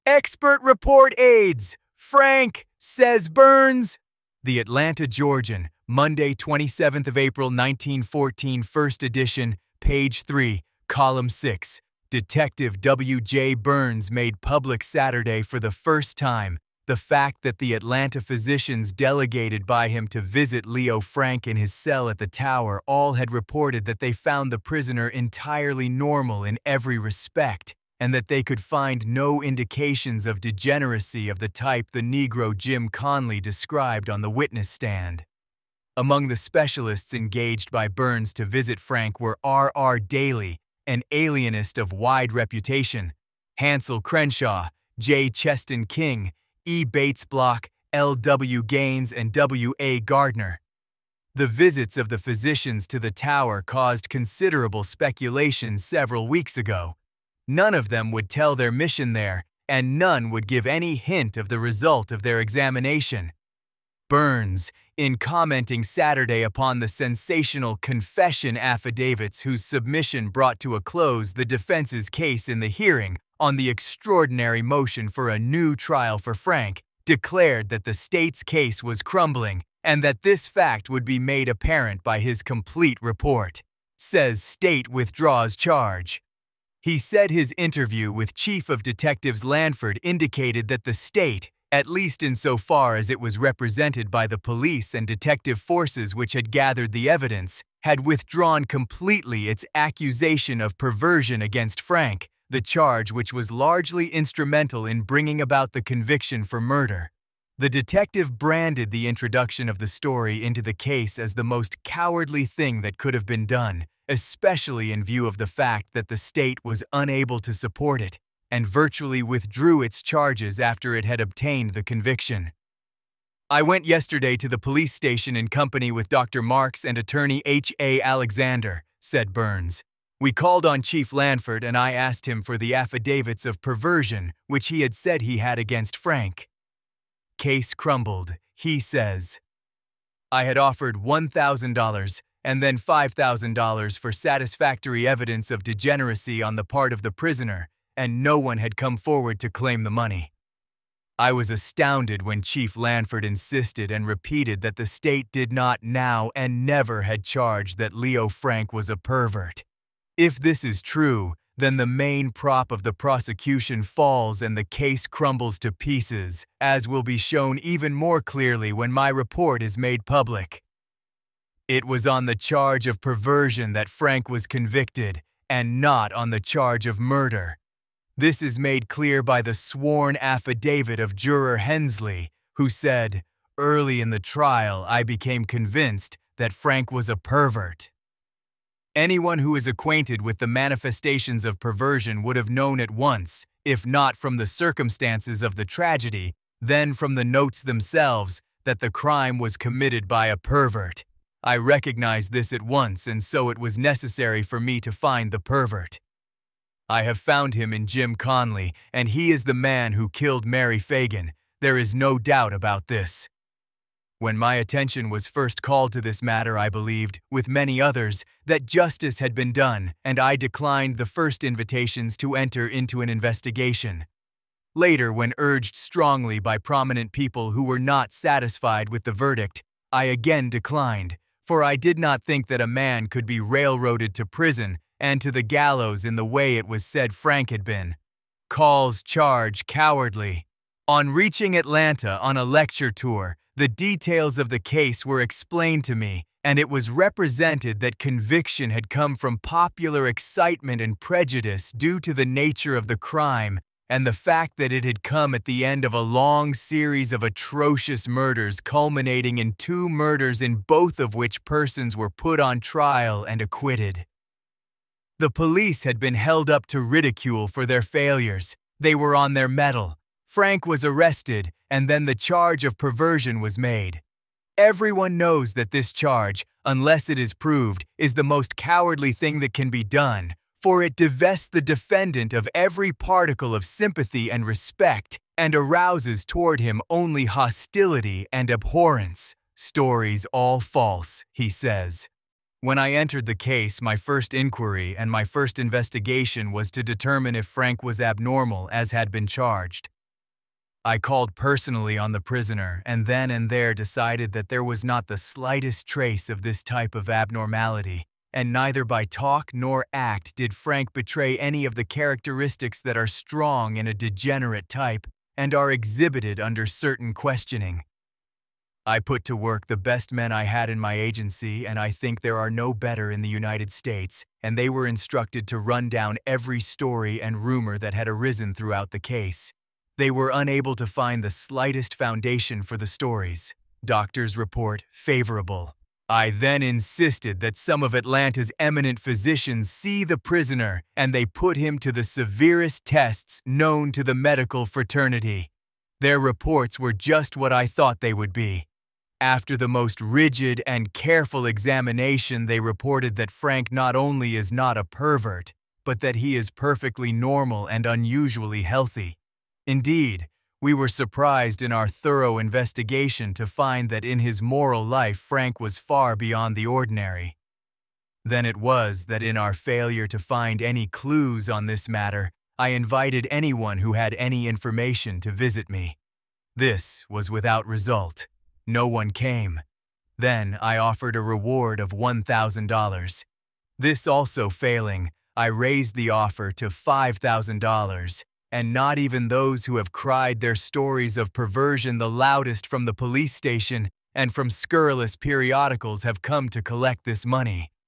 Expert report aids. Frank, says Burns. The Atlanta Georgian, Monday, 27th of April, 1914, first edition, page 3, column 6. Detective W.J. Burns made public Saturday for the first time the fact that the Atlanta physicians delegated by him to visit Leo Frank in his cell at the Tower all had reported that they found the prisoner entirely normal in every respect, and that they could find no indications of degeneracy of the type the Negro Jim Conley described on the witness stand. Among the specialists engaged by Burns to visit Frank were R.R. Daly, an alienist of wide reputation, Hansel Crenshaw, J. Cheston King, E. Bates Block, L. W. Gaines, and W. A. Gardner. The visits of the physicians to the Tower caused considerable speculation several weeks ago. None of them would tell their mission there, and none would give any hint of the result of their examination. Burns, in commenting Saturday upon the sensational confession affidavits whose submission brought to a close the defense's case in the hearing on the extraordinary motion for a new trial for Frank, declared that the state's case was crumbling and that this fact would be made apparent by his complete report. Says state withdraws charge. He said his interview with Chief of Detectives Lanford indicated that the state, at least insofar as it was represented by the police and detective forces which had gathered the evidence, had withdrawn completely its accusation of perversion against Frank, the charge which was largely instrumental in bringing about the conviction for murder. The detective branded the introduction of the story into the case as the most cowardly thing that could have been done, especially in view of the fact that the state was unable to support it, and virtually withdrew its charges after it had obtained the conviction. I went yesterday to the police station in company with Dr. Marks and attorney H.A. Alexander, said Burns. We called on Chief Lanford and I asked him for the affidavits of perversion which he had said he had against Frank. Case crumbled, he says. I had offered $1,000 and then $5,000 for satisfactory evidence of degeneracy on the part of the prisoner, and no one had come forward to claim the money. I was astounded when Chief Lanford insisted and repeated that the state did not now and never had charged that Leo Frank was a pervert. If this is true, then the main prop of the prosecution falls and the case crumbles to pieces, as will be shown even more clearly when my report is made public. It was on the charge of perversion that Frank was convicted, and not on the charge of murder. This is made clear by the sworn affidavit of Juror Hensley, who said, "Early in the trial, I became convinced that Frank was a pervert." Anyone who is acquainted with the manifestations of perversion would have known at once, if not from the circumstances of the tragedy, then from the notes themselves, that the crime was committed by a pervert. I recognized this at once, and so it was necessary for me to find the pervert. I have found him in Jim Conley, and he is the man who killed Mary Fagan. There is no doubt about this. When my attention was first called to this matter, I believed, with many others, that justice had been done, and I declined the first invitations to enter into an investigation. Later, when urged strongly by prominent people who were not satisfied with the verdict, I again declined, for I did not think that a man could be railroaded to prison and to the gallows in the way it was said Frank had been. Calls charge cowardly. On reaching Atlanta on a lecture tour, the details of the case were explained to me, and it was represented that conviction had come from popular excitement and prejudice due to the nature of the crime and the fact that it had come at the end of a long series of atrocious murders culminating in 2 murders in both of which persons were put on trial and acquitted. The police had been held up to ridicule for their failures. They were on their mettle. Frank was arrested, and then the charge of perversion was made. Everyone knows that this charge, unless it is proved, is the most cowardly thing that can be done, for it divests the defendant of every particle of sympathy and respect and arouses toward him only hostility and abhorrence. Stories all false, he says. When I entered the case, my first inquiry and my first investigation was to determine if Frank was abnormal as had been charged. I called personally on the prisoner and then and there decided that there was not the slightest trace of this type of abnormality, and neither by talk nor act did Frank betray any of the characteristics that are strong in a degenerate type and are exhibited under certain questioning. I put to work the best men I had in my agency, and I think there are no better in the United States, and they were instructed to run down every story and rumor that had arisen throughout the case. They were unable to find the slightest foundation for the stories. Doctors report favorable. I then insisted that some of Atlanta's eminent physicians see the prisoner, and they put him to the severest tests known to the medical fraternity. Their reports were just what I thought they would be. After the most rigid and careful examination, they reported that Frank not only is not a pervert, but that he is perfectly normal and unusually healthy. Indeed, we were surprised in our thorough investigation to find that in his moral life Frank was far beyond the ordinary. Then it was that in our failure to find any clues on this matter, I invited anyone who had any information to visit me. This was without result. No one came. Then I offered a reward of $1,000. This also failing, I raised the offer to $5,000, and not even those who have cried their stories of perversion the loudest from the police station and from scurrilous periodicals have come to collect this money.